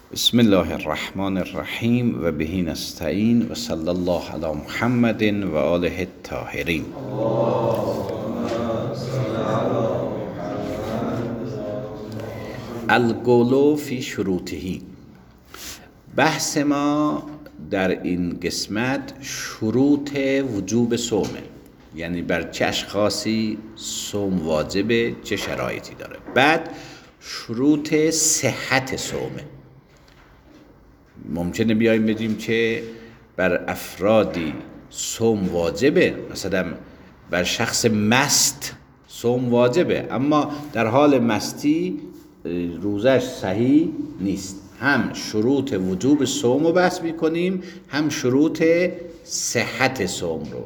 بسم الله الرحمن الرحیم و به نستعین و صلی الله علی محمد و آله الطاهرین. القول فی شروطه. بحث ما در این قسمت شروط وجوب صومه، یعنی بر چه اشخاصی صوم واجبه، چه شرایطی داره. بعد شروط صحت صومه. ممکنه بیاییم بگیم که بر افرادی صوم واجبه، مثلا بر شخص مست صوم واجبه، اما در حال مستی روزش صحیح نیست. هم شروط وجوب صوم رو بحث میکنیم، هم شروط صحت صوم رو.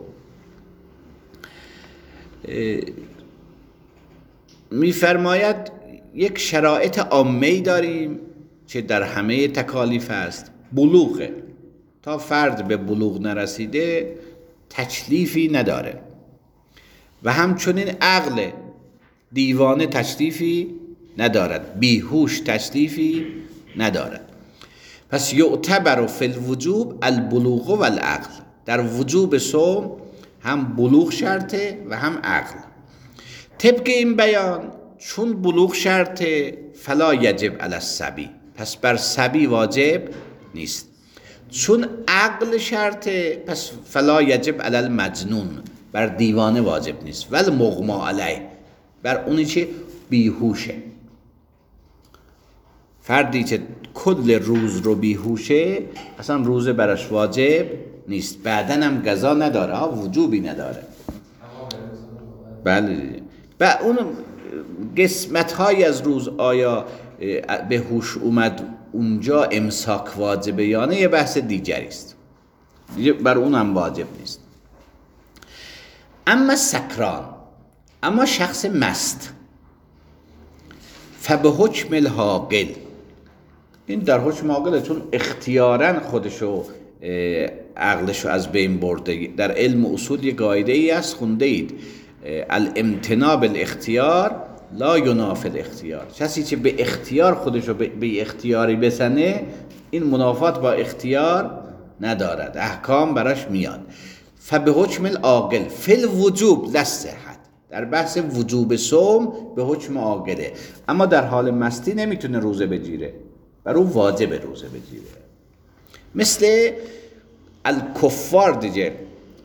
میفرماید یک شرایط عامه‌ای داریم که در همه تکالیف است. بلوغه، تا فرد به بلوغ نرسیده تکلیفی نداره، و همچنین عقل، دیوانه تکلیفی ندارد، بیهوش تکلیفی ندارد. پس یعتبر فی الوجوب البلوغ و العقل. در وجوب صوم هم بلوغ شرطه و هم عقل. طبق این بیان چون بلوغ شرطه فلا یجب علی الصبی، پس بر صبی واجب نیست. چون عقل شرطه پس فلا یجب علی المجنون، بر دیوانه واجب نیست. ول مغمی علیه، بر اونی که بیهوشه. فردی که کل روز رو بیهوشه اصلا روزه برش واجب نیست، بعدن هم قضا نداره، وجوبی نداره. بله، و اون قسمت های از روز آیا به هوش اومد اونجا امساک واجبه یا نه، یه بحث دیگری است، بر اون هم واجب نیست. اما سکران، اما شخص مست، فبه حکم العاقل، این در حکم عاقله، چون اختیاراً خودشو عقلشو از بین برده. در علم اصول یک قاعده ای است، خونده اید: الامتناع بالاختیار لا ینافی الاختیار. کسی که به اختیار خودشو به اختیاری بسنه، این منافات با اختیار ندارد، احکام براش میاد. فبه حکم العاقل فی الوجوب لا الصحت، در بحث وجوب صوم به حکم عاقله، اما در حال مستی نمیتونه روزه بگیره، بر اون واجب روزه بگیره. مثل الکفار دیگه.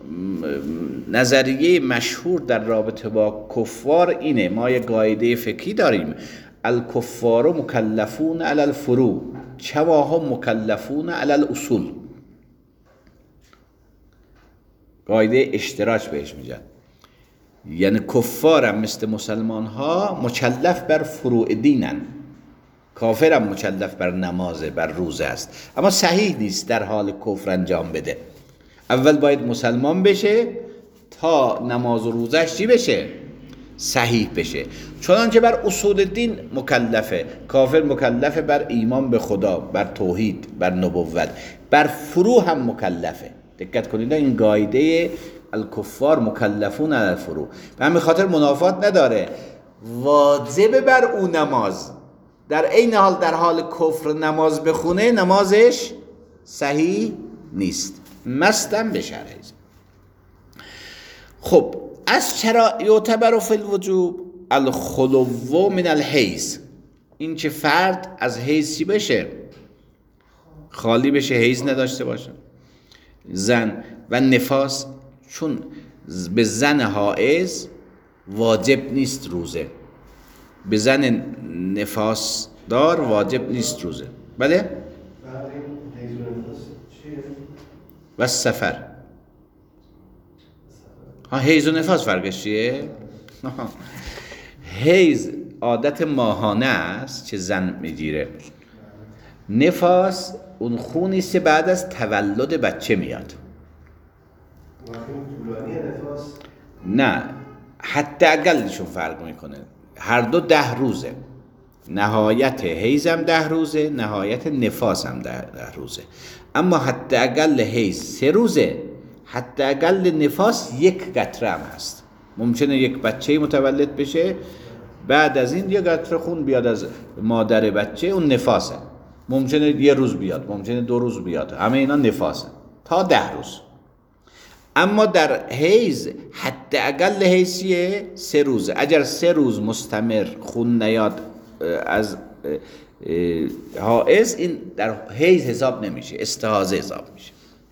نظریه مشهور در رابطه با کفار اینه، ما یه قاعده فقهی داریم: الکفار مکلفون علی الفروع کما هم مکلفون علی الاصول. قاعده اشتراک بهش میگن، یعنی کفار هم مثل مسلمان ها مکلف بر فروع دینن. کافر هم مکلف بر نماز، بر روزه است، اما صحیح نیست در حال کفر انجام بده. اول باید مسلمان بشه تا نماز و روزش چی بشه؟ صحیح بشه. چنانچه بر اصول دین مکلفه. کافر مکلفه بر ایمان به خدا، بر توحید، بر نبوت. بر فروع هم مکلفه. دقت کنید، این قاعده الکفار مکلفون علی الفروع به همین خاطر منافات نداره. واجب بر او نماز، در این حال در حال کفر نماز بخونه، نمازش صحیح نیست، مستم بشرعه. خب از چرا یعتبر فی الوجوب الخلو من الحیض، این که فرد از حیض چی بشه؟ خالی بشه، حیض نداشته باشه. زن و نفاس، چون به زن حائض واجب نیست روزه، به زن نفاس دار واجب نیست روزه. بله؟ و سفر. حیض و نفاس فرقش چیه؟ حیض عادت ماهانه است که زن میگیره. نفاس اون خونی است که بعد از تولد بچه میاد. نه، حتی اقلشون فرق میکنه. هر دو 10 روزه. نهایت حیض هم 10 روزه، نهایت نفاس هم 10 روزه. اما حتی اقل حیض 3 روزه، حتی اقل نفاس 1 قطره هم هست. ممکنه یک بچه متولد بشه، بعد از این 1 قطره خون بیاد از مادر بچه، اون نفاسه. ممکنه یه روز بیاد، ممکنه 2 روز بیاد، همه اینا نفاسه تا 10 روز. اما در حیض حداقل حیضیه 3 روزه. اگر 3 روز مستمر خون نیاد از حائض، این در حیض حساب نمیشه، استحاضه حساب میشه.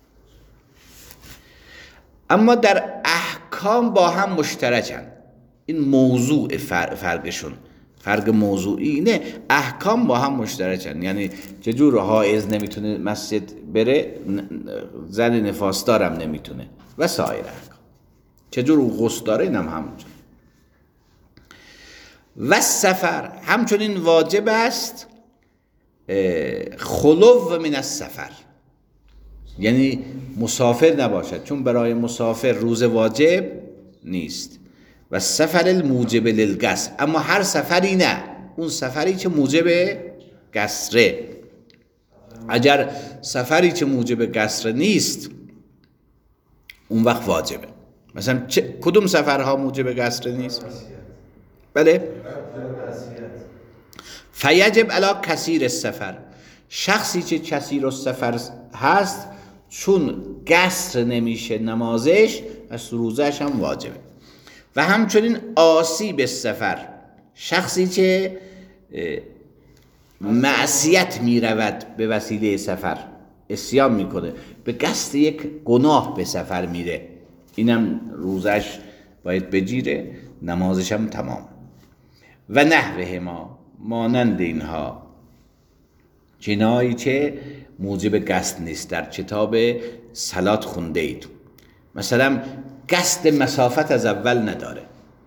اما در احکام با هم مشترکن. این موضوع فرقشون، فرق موضوعی اینه، احکام با هم مشترکن. یعنی چجور حائض نمیتونه مسجد بره، زن نفاسدارم نمیتونه و سایر احکام. چجور اون غسل داره، اینم همونجور. و سفر همچنین واجب است خلو من السفر، یعنی مسافر نباشد، چون برای مسافر روز واجب نیست. و سفر الموجب للقصر، اما هر سفری نه، اون سفری که موجب قصره. اگر سفری که موجب قصر نیست اون وقت واجبه. مثلا کدوم سفرها موجب قصر نیست؟ بله، فیجب علی کثیر السفر، شخصی که کثیر السفر هست چون قصر نمیشه نمازش، پس روزش هم واجبه. و همچنین آسیب السفر، شخصی که معصیت میرود به وسیله سفر، عصیان میکنه، به قصد یک گناه به سفر میره، اینم روزش باید بگیره، نمازش هم تمام. و نحوه ما، مانند اینها، جنایی که موجب قصد نیست. در کتاب صلات خونده اید مثلا قصد مسافت از اول نداره،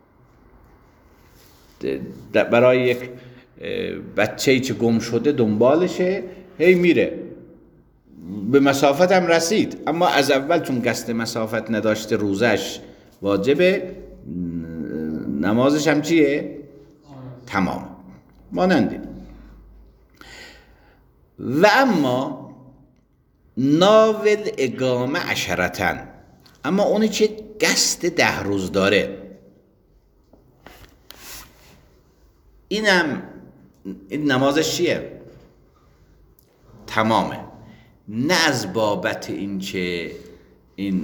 برای یک بچه‌ای که گم شده دنبالشه، هی میره، به مسافت هم رسید، اما از اول چون قصد مسافت نداشته روزش واجبه، نمازش هم چیه؟ تمام. ماننده. و اما ناول اقامه عشرتن، اما اونی که قصد 10 روز داره، این نمازش چیه؟ تمامه. نه از بابت این که این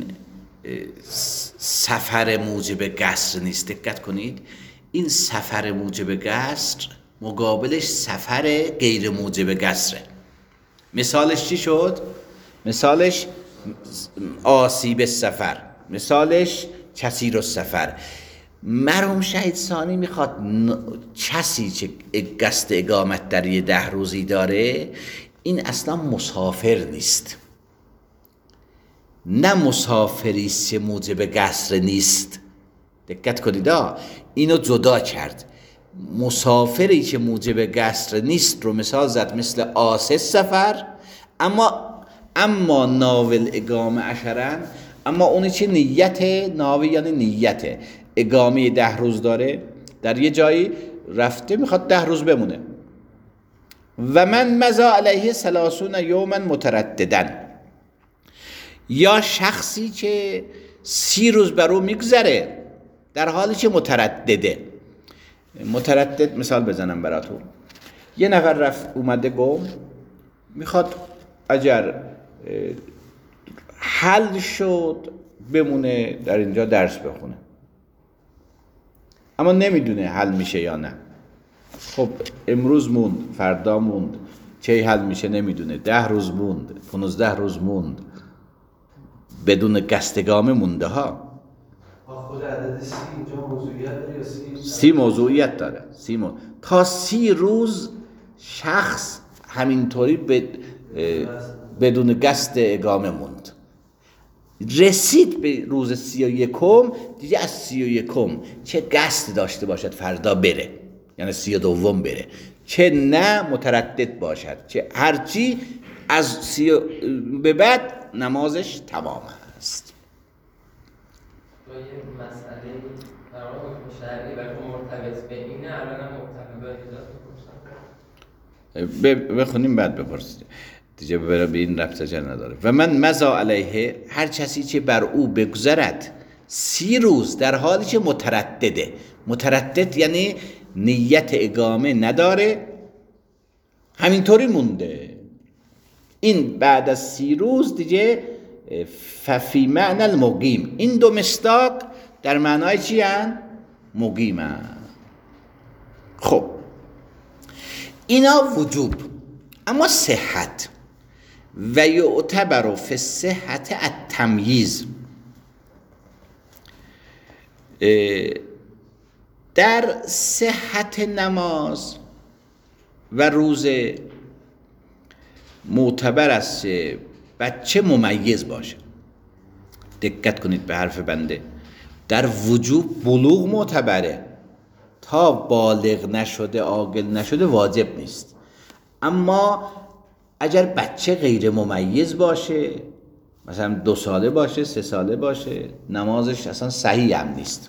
سفر موجب قصر نیست. دقت کنید، این سفر موجب قصر مقابلش سفر غیر موجب قصره. مثالش چی شد؟ مثالش آسیب سفر، مثالش کثیر السفر. مرحوم شهید ثانی میخواد کسی که قصد اقامت در یه 10 روزی داره، این اصلا مسافر نیست، نه مسافری که موجب قصر نیست. دقت کنید، اینو جدا کرد. مسافری که موجب قصر نیست رو مثال زد، مثل آسه سفر. اما ناول اقامه عشرن، اما اونی که نیت ناوی، یعنی نیت اقامه 10 روز داره، در یه جایی رفته میخواد 10 روز بمونه. و من مضا علیه 30 یوما مترددن، یا شخصی که 30 روز بر او میگذره در حالی که متردده. متردد مثال بزنم براتون. یه نفر رفت اومده گم، میخواد اگر حل شد بمونه در اینجا درس بخونه، اما نمیدونه حل میشه یا نه. خب امروز موند، فردا موند، چه حل میشه نمیدونه، 10 روز موند، 15 روز موند، بدون قصد اقامه مونده ها. خود عدد 30 اینجا موضوعیت داره یا 30 موضوعیت داره. تا 30 روز شخص همینطوری بدون قصد اقامه موند. رسید به روز 31 دیگه، از 31 چه قصد داشته باشد فردا بره، یعنی 32 بره، چه نه متردد باشد، چه هرچی از 30 به بعد نمازش تمام است. تو یه مسئله در واقع حکم شرعی برای مرتبط به اینه، الان هم مرتبط به اجازه بپرسم بخونیم بعد بپرسید دیگه، به این ربط نداره. و من مضا علیه، هر کسی که بر او بگذرد 30 روز در حالی که متردده. متردد یعنی نیت اقامه نداره، همینطوری مونده، این بعد از 30 روز دیگه ففی معنی المقیم، این دو مصداق در معنای چی هن؟ مقیم هن. خب اینا وجوب. اما صحت و یعتبر فی الصحت التمییز، در صحت نماز و روزه معتبر است بچه ممیز باشه. دقت کنید به حرف بنده، در وجوب بلوغ معتبره، تا بالغ نشده عاقل نشده واجب نیست. اما اگر بچه غیر ممیز باشه، مثلا 2 ساله باشه 3 ساله باشه، نمازش اصلا صحیح هم نیست،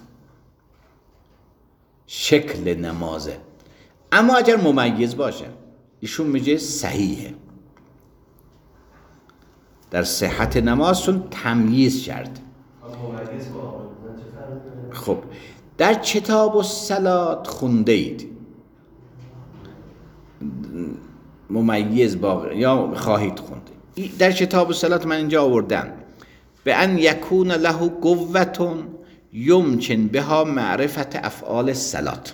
شکل نمازه. اما اگر ممیز باشه ایشون میگه صحیحه. در صحت نماز چون تمییز کرد. خب در کتاب الصلات خونده اید ممیز با یا خواهید خونده در کتاب الصلات، من اینجا آوردم به ان یکون له قوة یمکن بها معرفت افعال الصلات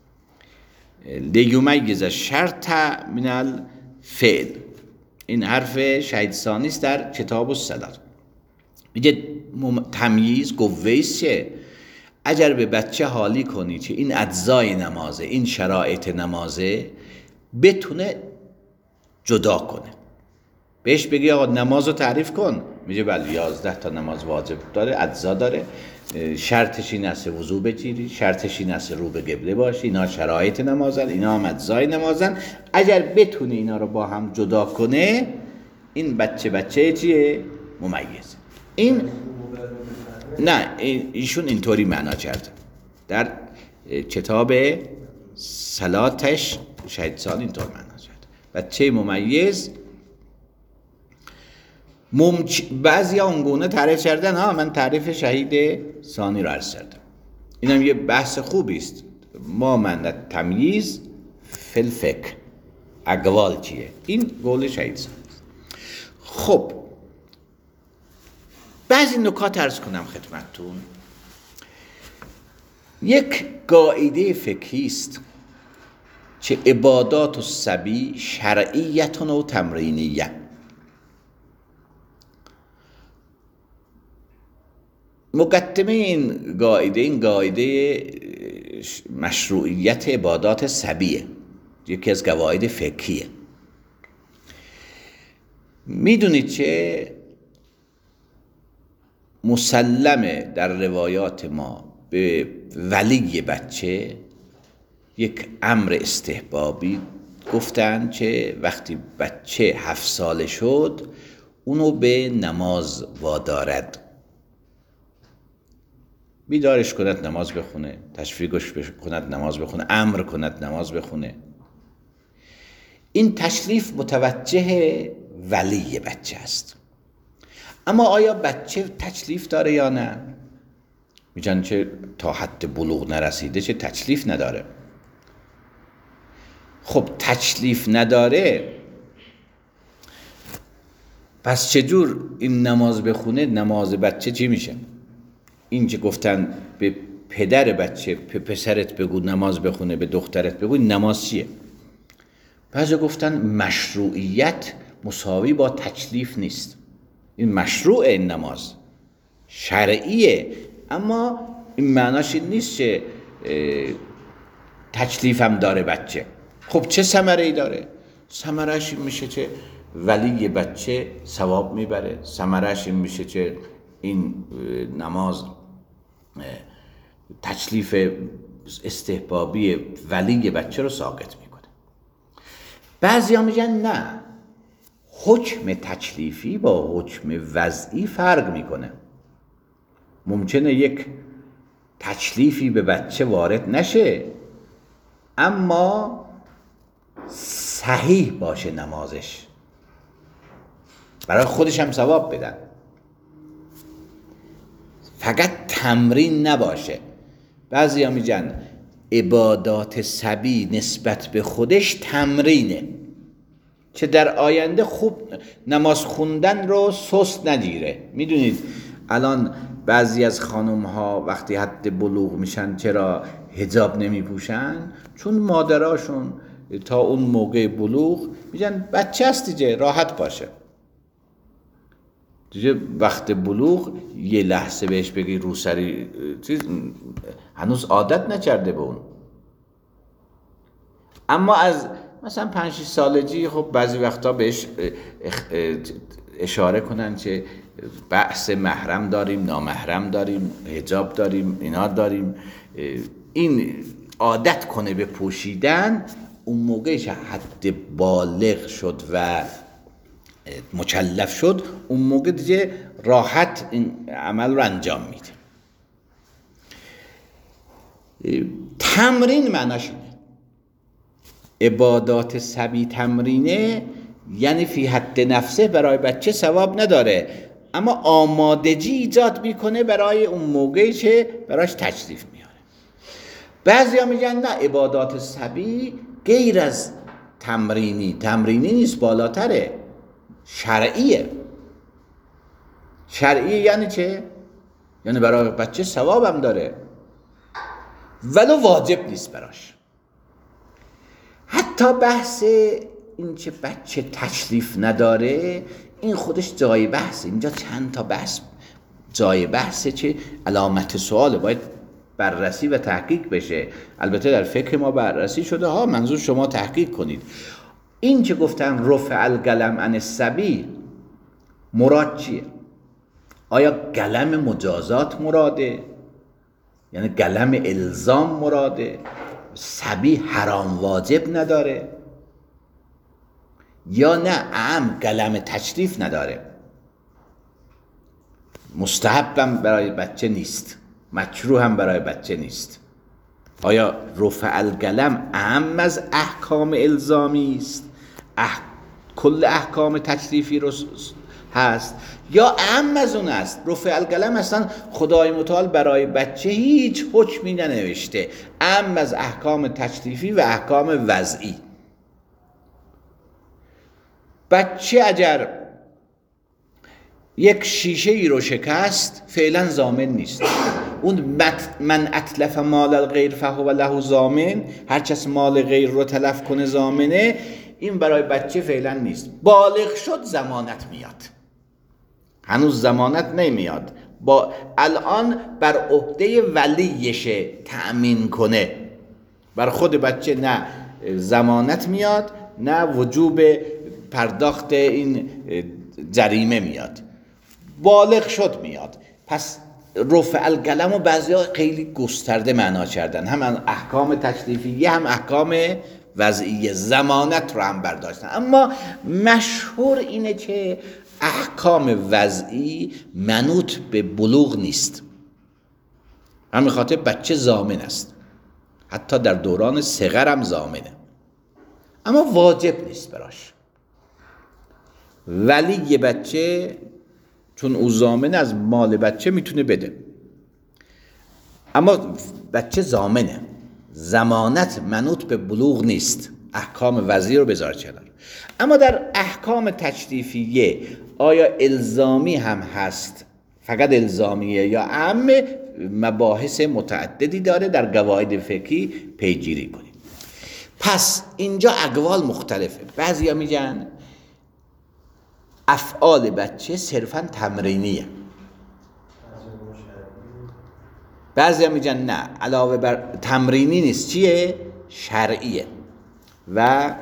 لیمیز شرط من الفعل. این حرف شهید ثانی است در کتاب الصلات. میگه تمییز قوه‌ایست که اگر به بچه حالی کنی که این اجزای نمازه، این شرایط نمازه، بتونه جدا کنه. بهش بگی آقا نماز رو تعریف کن، میگه بله 11 تا نماز واجب داره، اجزا داره، شرطش این است وضو بگیری، شرطش این است رو به قبله باشی، اینا شرایط نمازن، اینا هم اجزای نمازن. اگر بتونه اینا رو با هم جدا کنه، این بچه چیه؟ ممیز. این نه ایشون اینطوری معنا کرد در کتاب صلاتش، شهید ثانی اینطور معنا کرد بچه ممیز. بعضی ها اونگونه تعریف کردن، ها من تعریف شهید ثانی رو عرض کردم. اینم یه بحث خوبی است. ما من تمییز فی الفقه، اقوال چیه؟ این قول شهید ثانی. خب بعضی نکات عرض کنم خدمتتون. یک قاعده فقهی است که عبادات الصبی شرعیت و تمرینیه. مقدمه این قاعده مشروعیت عبادات صبیه، یکی از قواعد فقهیه. میدونید که مسلمه در روایات ما به ولی بچه یک امر استحبابی گفتن که وقتی بچه 7 ساله شد اونو به نماز وادارد، بیدارش کند نماز بخونه، تشویقش کند نماز بخونه، امر کند نماز بخونه. این تشریف متوجه ولی بچه است. اما آیا بچه تکلیف داره یا نه؟ میگن که تا حد بلوغ نرسیده چه تکلیف نداره. خب تکلیف نداره، پس چجور این نماز بخونه؟ نماز بچه چی میشه؟ این که گفتن به پدر بچه پسرت بگو نماز بخونه، به دخترت بگو، نماز چیه؟ بعضی گفتن مشروعیت مساوی با تکلیف نیست. این مشروع، این نماز شرعیه، اما این معناش این نیست که تکلیف هم داره بچه. خب چه ثمره‌ای داره؟ ثمره‌اش این میشه که ولی بچه ثواب میبره، ثمره‌اش این میشه که این نماز تکلیف استحبابی ولی بچه رو ساقط میکنه. بعضی ها میگن نه، حکم تکلیفی با حکم وضعی فرق میکنه. ممکنه یک تکلیفی به بچه وارد نشه اما صحیح باشه نمازش، برای خودش هم ثواب بدن، فقط تمرین نباشه. بعضی ها میگن عبادات صبی نسبت به خودش تمرینه، که در آینده خوب نماز خوندن رو سست نگیره. میدونید الان بعضی از خانم ها وقتی حد بلوغ میشن چرا حجاب نمی پوشن؟ چون مادراشون تا اون موقع بلوغ میگن بچه است دیگه، راحت باشه. دیگه وقت بلوغ یه لحظه بهش بگی روسری چیز، هنوز عادت نکرده به اون. اما از مثلا 5-6 سالگی خب بعضی وقتا بهش اشاره کنن که بحث محرم داریم، نامحرم داریم، حجاب داریم، اینا داریم. این عادت کنه به پوشیدن، اون موقعی که حد بالغ شد و مکلف شد، اون موقع دیگه راحت این عمل رو انجام میده. تمرین معناش اینه. عبادات صبی تمرینه، یعنی فی حد نفسه برای بچه ثواب نداره، اما آمادگی ایجاد میکنه برای اون موقعی که براش تشریف میاره. بعضی ها میگن نه، عبادات صبی غیر از تمرینی نیست، بالاتره، شرعیه. شرعیه یعنی چه؟ یعنی برای بچه ثواب هم داره ولو واجب نیست براش. حتی بحث این که بچه تشریف نداره، این خودش جای بحثه. اینجا چند تا بحث جای بحثه که علامت سواله، باید بررسی و تحقیق بشه. البته در فکر ما بررسی شده ها، منظور شما تحقیق کنید. این که گفتن رفع القلم عن الصبی، مراد چیه؟ آیا قلم مجازات مراده؟ یعنی قلم الزام مراده؟ صبی حرام واجب نداره؟ یا نه قلم تشریف نداره، مستحبم برای بچه نیست، مکروه هم برای بچه نیست؟ آیا رفع القلم اهم از احکام الزامی است، کل احکام تشریفی رو هست، یا اهم از اون است؟ رفع القلم اصلا خدای متعال برای بچه هیچ حکمی ننوشته، اهم از احکام تشریفی و احکام وضعی. بچه اگر یک شیشه ای رو شکست فعلا ضامن نیست. اون من اتلف مال الغیر فهو له ضامن، هر کس مال غیر رو تلف کنه ضامنه. این برای بچه فعلا نیست. بالغ شد ضمانت میاد، هنوز ضمانت نمیاد. الان بر عهده ولیشه تأمین کنه. بر خود بچه نه ضمانت میاد، نه وجوب پرداخت این جریمه میاد. بالغ شد میاد. پس رفع القلم و بعضی ها خیلی گسترده معنا کردن، هم احکام تشریفیه هم احکام وضعیه، ضمانت رو هم برداشتن. اما مشهور اینه که احکام وضعی منوط به بلوغ نیست، همین خاطر بچه ضامن است، حتی در دوران صغر هم ضامنه، اما واجب نیست براش. ولی یه بچه چون او ضامن از مال بچه میتونه بده، اما بچه ضامنه، ضمانت منوط به بلوغ نیست. احکام وضعی رو بذار کنار. اما در احکام تشریفیه آیا الزامی هم هست، فقط الزامیه، یا عامه؟ مباحث متعددی داره، در قواعد فقهی پیگیری کنید. پس اینجا اقوال مختلفه. بعضیا میگن افعال بچه صرفا تمرینیه، بعضیا میگن نه، علاوه بر تمرینی نیست، چیه؟ شرعیه و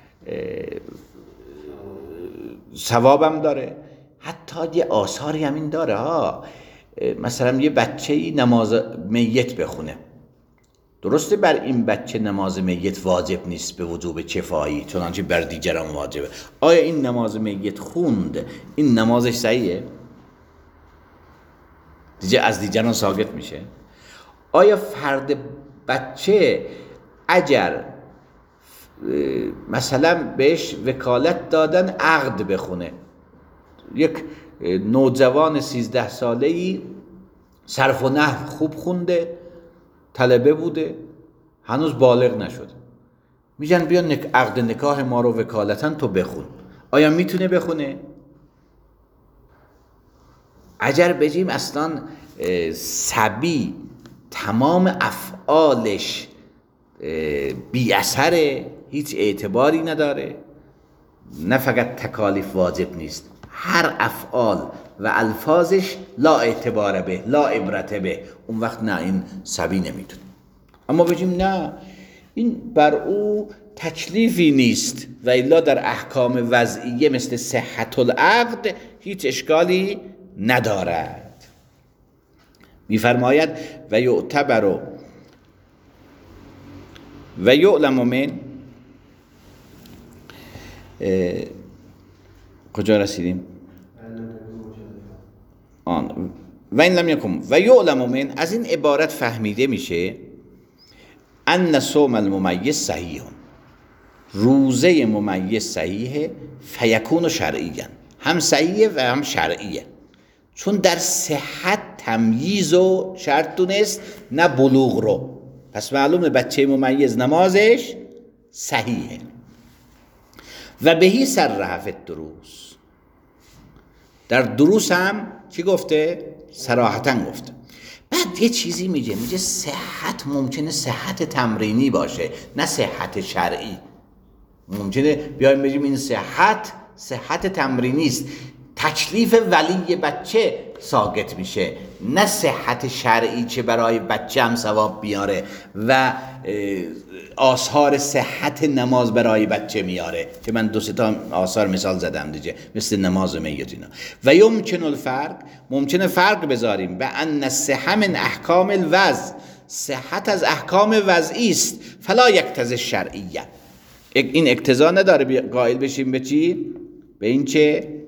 ثوابم داره. حتی یه آثاری همین داره ها. مثلا یه بچه‌ای نماز میت بخونه، درسته بر این بچه نماز میت واجب نیست به وجوب کفایی، چنانچه بر دیگران واجبه. آیا این نماز میت خوند، این نمازش صحیحه؟ دیگه از دیگران ساقط میشه؟ آیا فرد بچه اگر مثلا بهش وکالت دادن عقد بخونه، یک نوجوان 13 ساله‌ای صرف و نحو خوب خونده، طلبه بوده، هنوز بالغ نشد، میگن بیا عقد نکاح ما رو وکالتاً تو بخون. آیا میتونه بخونه؟ اگر بگیم اصلا صبی تمام افعالش بی اثره، هیچ اعتباری نداره، نه فقط تکالیف واجب نیست، هر افعال و الفاظش لا اعتبار به، لا عبرت به، اون وقت نه، این صبی نمیتونه. اما بگیم نه، این بر او تکلیفی نیست و الا در احکام وضعیه مثل صحت العقد هیچ اشکالی ندارد. میفرماید و یعتبر و یعلم من، کجا رسیدیم؟ و این لم یکن و یعلم من، از این عبارت فهمیده میشه ان صوم الممیز صحیح، روزه ممیز صحیحه، فیکون شرعیا، هم صحیحه و هم شرعیه، چون در صحت تمییز و شرط دونست نه بلوغ رو، پس معلومه بچه ممیز نمازش صحیحه. و بهی صرح فی الدروس، در دروس هم چی گفته؟ صراحتاً گفته. بعد یه چیزی میگه صحت ممکنه صحت تمرینی باشه نه صحت شرعی. ممکنه بیایم بگیم این صحت تمرینی است، تکلیف ولی بچه ساقط میشه، نه صحت شرعی که برای بچه هم ثواب بیاره و آثار صحت نماز برای بچه میاره، که من 2-3 تا آثار مثال زدم دیگه، مثل نماز میت اینا. و یمکن الفرق، ممکنه فرق بذاریم به ان الصحه من احکام الوضع، صحت از احکام وضعی است، فلا یقتضی الشرعیه، این اقتضا نداره قائل بشیم به چی؟ به این که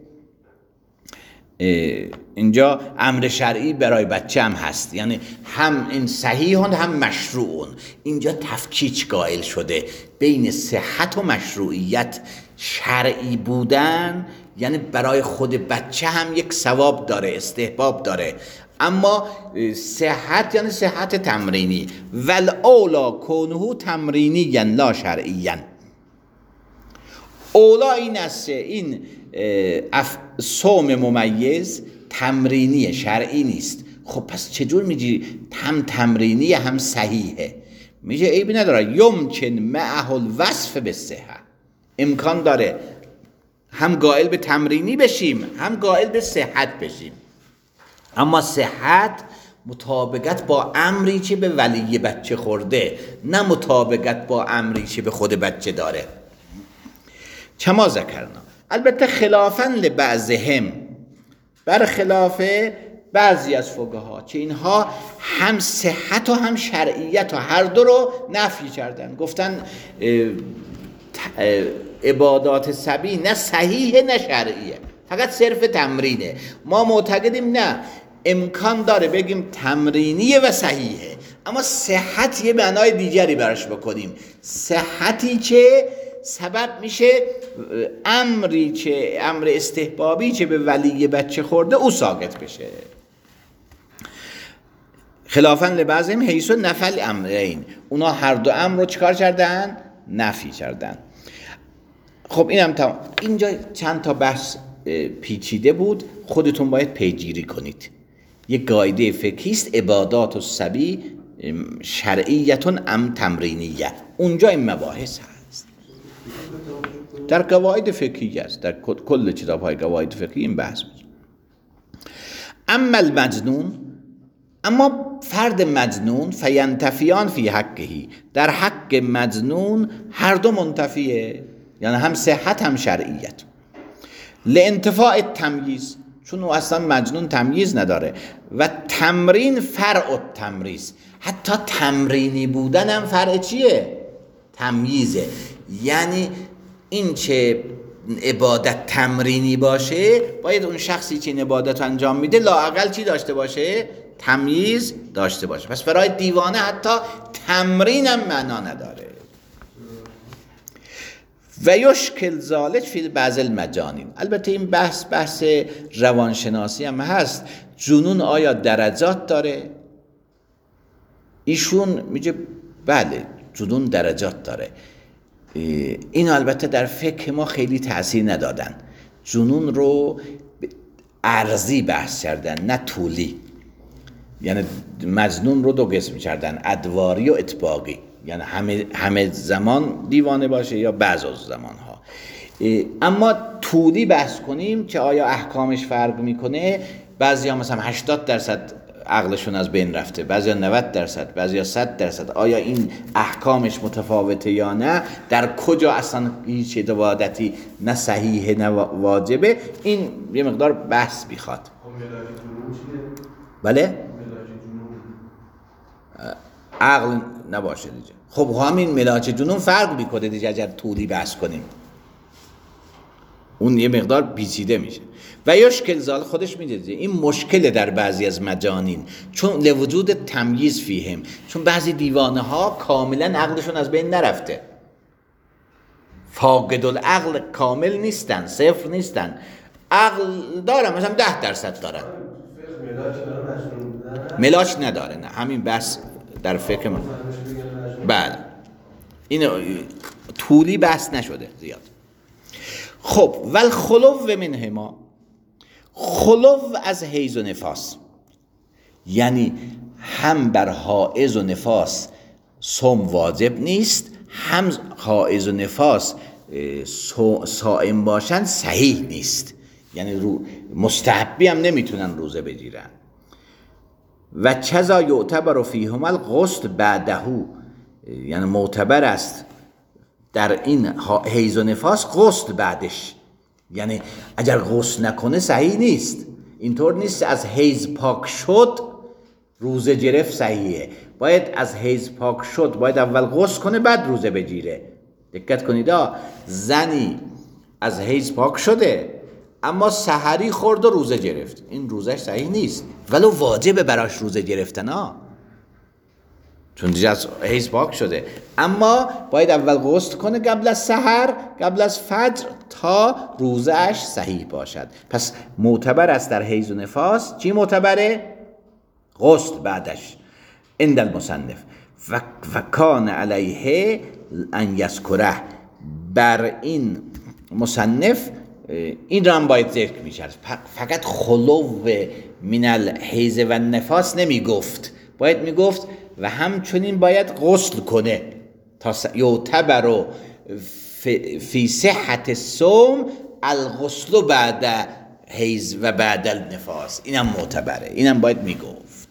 اینجا امر شرعی برای بچه هم هست، یعنی هم این صحیحون هم مشروعون. اینجا تفکیک قائل شده بین صحت و مشروعیت. شرعی بودن یعنی برای خود بچه هم یک ثواب داره، استحباب داره، اما صحت یعنی صحت تمرینی. والاولا کونه تمرینی لا شرعیاً، اولا این است این صوم ممیز تمرینی شرعی نیست. خب پس چجور میگی هم تمرینی هم صحیحه؟ میگه عیبی نداره، یمکن معه الوصف بالصحه، امکان داره هم قائل به تمرینی بشیم هم قائل به صحت بشیم، اما صحت مطابقت با امری که به ولی بچه خورده، نه مطابقت با امری که به خود بچه داره. کما ذکرنا، البته خلافاً لبعضهم، برخلاف بعضی از فقها که اینها هم صحت و هم شرعیت و هر دو رو نفی کردن، گفتن عبادات صبی نه صحیحه نه شرعیه، فقط صرف تمرینه. ما معتقدیم نه، امکان داره بگیم تمرینیه و صحیحه، اما صحت یه معنای دیگری براش بکنیم، صحتی که سبب میشه امر استحبابی که به ولی بچه خورده او ساقط بشه. خلافاً لبعضهم حیث نفل امرین، اونا هر دو امر رو چکار کردن؟ نفی کردن. خب اینم تمام. اینجا چند تا بحث پیچیده بود، خودتون باید پیگیری کنید. یک قاعده فقهی است، عبادات الصبی شرعیتون ام تمرینیه، اونجا این مباحث هست، در قواعد فقهی است، در کل کتاب‌های قواعد فقهی این بحث بود. اما المجنون، اما فرد مجنون، فینتفیان فی حقهی، در حق مجنون هر دو منتفیه، یعنی هم صحت هم شرعیت. لانتفاع تمییز، چون او اصلا مجنون تمییز نداره، و تمرین فرع التمریز، حتی تمرینی بودن هم فرع چیه؟ تمییزه. یعنی این که عبادت تمرینی باشه، باید اون شخصی که این عبادت رو انجام میده لااقل چی داشته باشه؟ تمییز داشته باشه. پس برای دیوانه حتی تمرین هم معنا نداره. و یشکل ذالک فی بعض المجانین، البته این بحث روانشناسی هم هست، جنون آیا درجات داره؟ ایشون میگه بله جنون درجات داره، این البته در فقه ما خیلی تأثیر ندادن، جنون رو عرضی بحث کردن نه طولی. یعنی مجنون رو دو قسم کردن، ادواری و اطباقی، یعنی همه زمان دیوانه باشه یا بعض از زمانها. اما طولی بحث کنیم که آیا احکامش فرق میکنه، بعضیا مثلا 80% عقلشون از بین رفته، بعضیا 90%، بعضیا 100%، آیا این احکامش متفاوته یا نه، در کجا اصلا هیچ عبادتی نه صحیحه نه واجبه، این یه مقدار بحث میخواد. بله؟ عقل نباشه دیگه. خب همین ملاک جنون فرق میکنه دیگه اگر طولی بحث کنیم، اون یه مقدار پیچیده میشه. و یشکل زال خودش میده این مشکل در بعضی از مجانین، چون لوجود تمییز فیهم، چون بعضی دیوانه ها کاملا عقلشون از بین نرفته، فاقد العقل کامل نیستن، صفر نیستن، عقل دارن، مثلا 10% دارن، ملاک نداره. نه همین بحث در فقه من بله این طولی بحث نشده زیاد. خب والخلو منهما، خلو از حیض و نفاس، یعنی هم بر حائض و نفاس صوم واجب نیست، هم حائض و نفاس صائم باشن صحیح نیست، یعنی مستحبی هم نمیتونن روزه بگیرن. و چذا یعتبر فیهما الغسل بعدهو، یعنی معتبر است در این حیض و نفاس غسل بعدش، یعنی اگر غسل نکنه صحیح نیست. اینطور نیست از حیض پاک شد روزه گرفت صحیحه، باید از حیض پاک شد باید اول غسل کنه بعد روزه بگیره. دقت کنید، زنی از حیض پاک شده اما سحری خورد و روزه گرفت، این روزش صحیح نیست، ولو واجبه براش روزه گرفتن چون دیگه از حیض پاک شده، اما باید اول غسل کنه قبل از سحر، قبل از فجر، تا روزهش صحیح باشد. پس معتبر است در حیض و نفاس چی معتبره؟ غسل بعدش. عند المصنف و کان علیه ان یذکره، بر این مصنف این را هم باید ذکر می‌کرد، فقط خلو من الحیض و النفاس نمیگفت، باید میگفت و همچنین باید غسل کنه تا یعتبر فی صحت الصوم الغسل بعد حیض و بعد النفاس، اینم معتبره، اینم باید میگفت.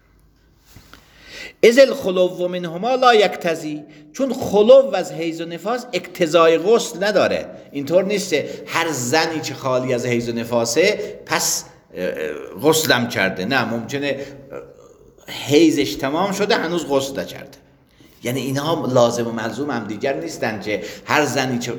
اذ الخلو منهما لا یقتضی، چون خلو از حیض و نفاس اقتضای غسل نداره. اینطور نیست هر زنی که خالی از حیض و نفاسه پس غسلم کرده، نه، ممکنه حیضش تمام شده هنوز غسل نکرده. یعنی اینها لازم و ملزوم هم دیگر نیستن که هر زنی که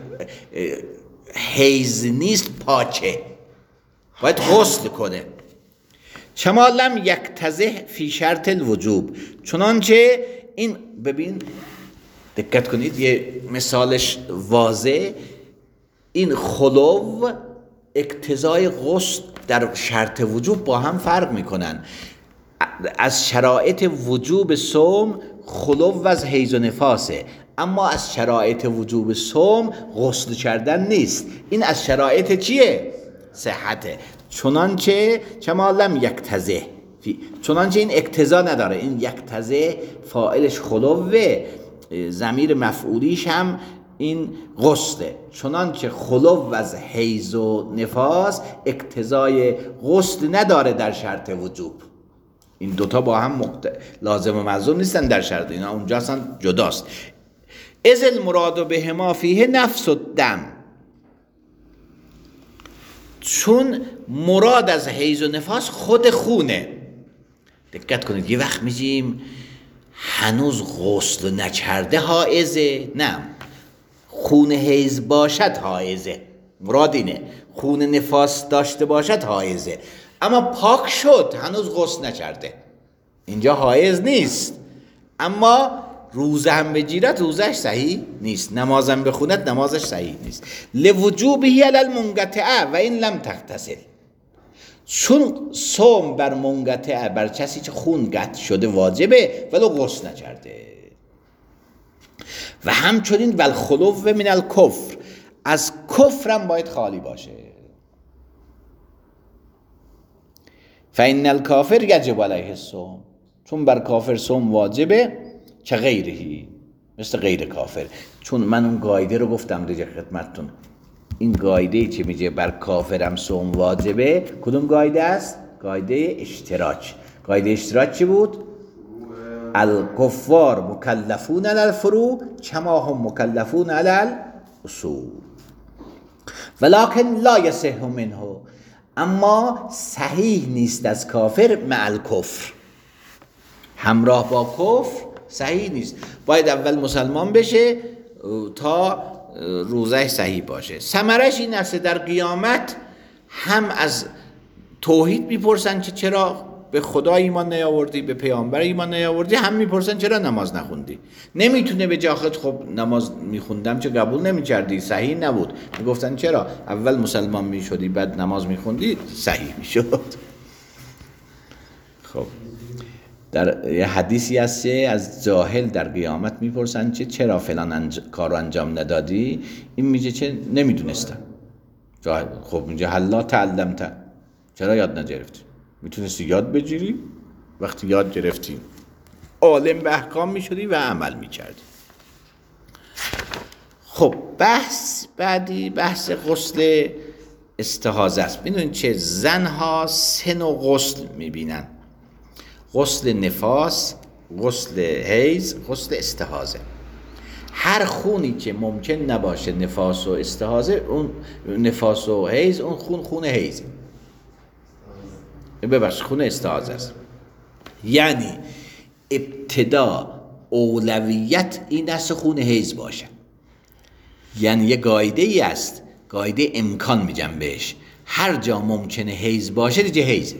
حیض نیست پاکه، باید غسل کنه. چما لم یقتضی فی شرط الوجوب، چنانچه این، ببین دقت کنید یه مثالش واضح، این خلو اقتضای غسل در شرط وجوب با هم فرق میکنن. از شرایط وجوب صوم خلو از حیض و نفاسه، اما از شرایط وجوب صوم غسل کردن نیست. این از شرایط چیه؟ صحته. چنانچه چما لم یقتضی، چنانچه این اقتضا نداره، این یقتضی فاعلش خلوه، ضمیر مفعولیش هم این غسله. چنانچه خلو از حیض و نفاس اقتضای غسل نداره در شرط وجوب. این دوتا با هم لازم و ملزوم نیستن در شرط، اینا اونجا اصلا جداست. اذ المراد بهما فیه نفس الدم، چون مراد از حیض و نفاس خود خونه. دقت کنید یه وقت میگیم هنوز غسل نکرده حائضه، نه، خون حیض باشد حائضه، مراد اینه، خون نفاس داشته باشد حائضه، اما پاک شد هنوز غسل نکرده، اینجا حائض نیست، اما روزه هم بگیرد روزش صحیح نیست، نمازم بخوند نمازش صحیح نیست. لوجوبه علی المنقطع و این لم تغتسل، چون صوم بر منقطع، بر کسی که خون قطع شده واجبه ولو غسل نکرده. و همچنین والخلو من الکفر، از کفرم باید خالی باشه. فإن الکافر یجب علیه الصوم، چون بر کافر صوم واجبه، که غیرهی، مثل غیر کافر. چون من اون قاعده رو گفتم دیگه خدمتتون، این قاعده که میگه بر کافرم صوم واجبه، کدوم قاعده است؟ قاعده اشتراک. قاعده اشتراک چی بود؟ الکفار مکلفون علی الفروع کما هم مکلفون علی الاصول ولکن لا یصح منه، اما صحیح نیست از کافر مع الکفر، همراه با کفر صحیح نیست. باید اول مسلمان بشه تا روزه صحیح باشه. ثمرش این است در قیامت هم از توحید میپرسن که چرا به خدا ایمان نیاوردی، به پیامبر ایمان نیاوردی، هم میپرسن چرا نماز نخوندی. نمیتونه به جاخت خب نماز میخوندم چه قبول نمیکردی، صحیح نبود. میگفتن چرا اول مسلمان میشدی بعد نماز میخوندی صحیح میشد. خب در یه حدیثی هست از جاهل در قیامت میپرسن چرا فلان کارو انجام ندادی، این میگه چه نمیدونستم. جاهل خب میگه هلا تعلمت، چرا یاد نگرفتی؟ میتونستی یاد بگیری، وقتی یاد گرفتی عالم به احکام میشدی و عمل میکردی. خب بحث بعدی بحث غسل استحاضه است. میدونید چه زنها 3 نوع غسل میبینن: غسل نفاس، غسل حیض، غسل استحاضه. هر خونی که ممکن نباشه نفاس و استحاضه، اون نفاس و حیض، اون خون حیض، ببخش خون استحاضه است. یعنی ابتدا اولویت این است خون حیض باشه. یعنی یه قاعده ای است، قاعده امکان میگم بهش، هر جا ممکنه حیض باشه دیگه حیضه.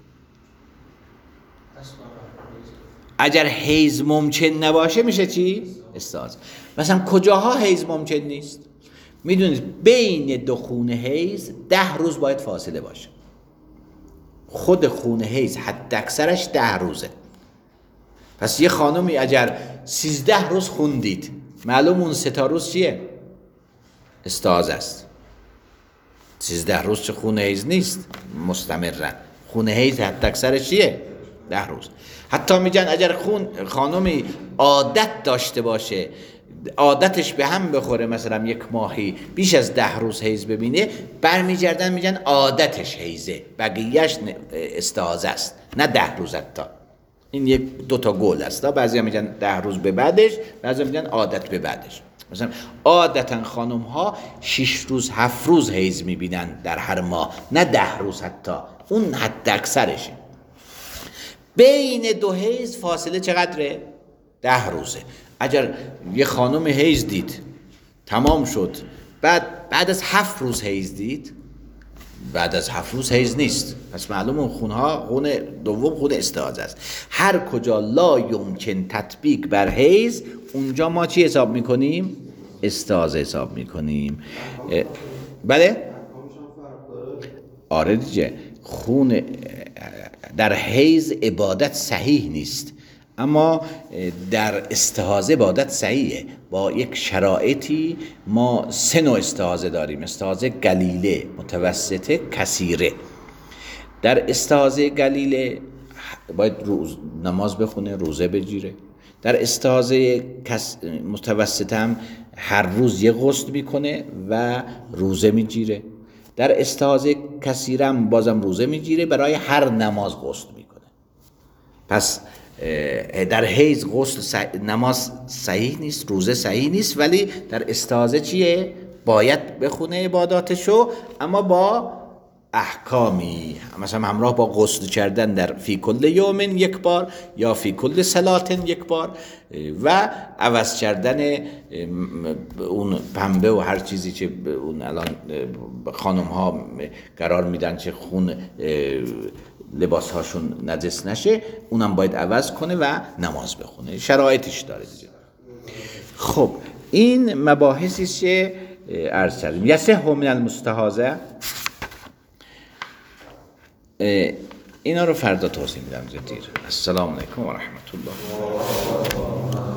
اگر حیض ممکن نباشه میشه چی؟ استحاضه. مثلا کجاها حیض ممکن نیست؟ میدونید بین 2 خون حیض 10 روز باید فاصله باشه. خود خون حیض حد اکثرش 10 روزه. پس یه خانمی اگر 13 روز خون دید، معلوم اون 3 روز چیه؟ استحاضه است. 13 روز چه خون حیض نیست مستمرن. خون حیض حد اکثرش چیه؟ 10 روز. حتی میگن اگر خانمی عادت داشته باشه، عادتش به هم بخوره، مثلا 1 ماهی بیش از 10 روز حیض ببینه، برمیگردن میگن عادتش حیضه، بقیهش استحاضه است، نه 10 روز. حتی این 2 تا گل است. بعضیا میگن 10 روز به بعدش، بعضیا میگن عادت به بعدش. مثلا عادتا خانم ها 6 روز 7 روز حیض میبینن در هر ماه، نه 10 روز حتی، اون حد اکثرشه. بین 2 حیض فاصله چقدره؟ 10 روزه. اگر یه خانم حیض دید تمام شد، بعد از 7 روز حیض دید، بعد از 7 روز حیض نیست، پس معلوم اون خون دوم خون استحاضه است. هر کجا لا یمکن تطبیق بر حیض، اونجا ما چی حساب میکنیم؟ استحاضه حساب میکنیم. بله؟ آره دیگه، خون در حیض عبادت صحیح نیست، اما در استحاضه عبادت صحیحه، با یک شرایطی. ما 3 نوع استحاضه داریم: استحاضه قلیله، متوسطه، کثیره. در استحاضه قلیله باید نماز بخونه، روزه بگیره. در استحاضه متوسطه هم هر روز 1 غسل میکنه و روزه میگیره. در استحاضه کثیره هم بازم روزه میگیره، برای هر نماز غسل میکنه. پس در حیض نماز صحیح نیست، روزه صحیح نیست، ولی در استحاضه چیه؟ باید بخونه عباداتشو، اما با احکامی، مثلا همراه با غسل کردن در فی کل یوم 1 بار یا فی کل صلات 1 بار و عوض کردن اون پنبه و هر چیزی که اون الان خانم ها قرار میدن که خون لباس هاشون نجس نشه، اونم باید عوض کنه و نماز بخونه. شرایطش داره دیگه. خب این مباحثی که عرض کردیم. یصح من المستحاضه، اینا رو فردا توضیح میدم. السلام علیکم و رحمت الله.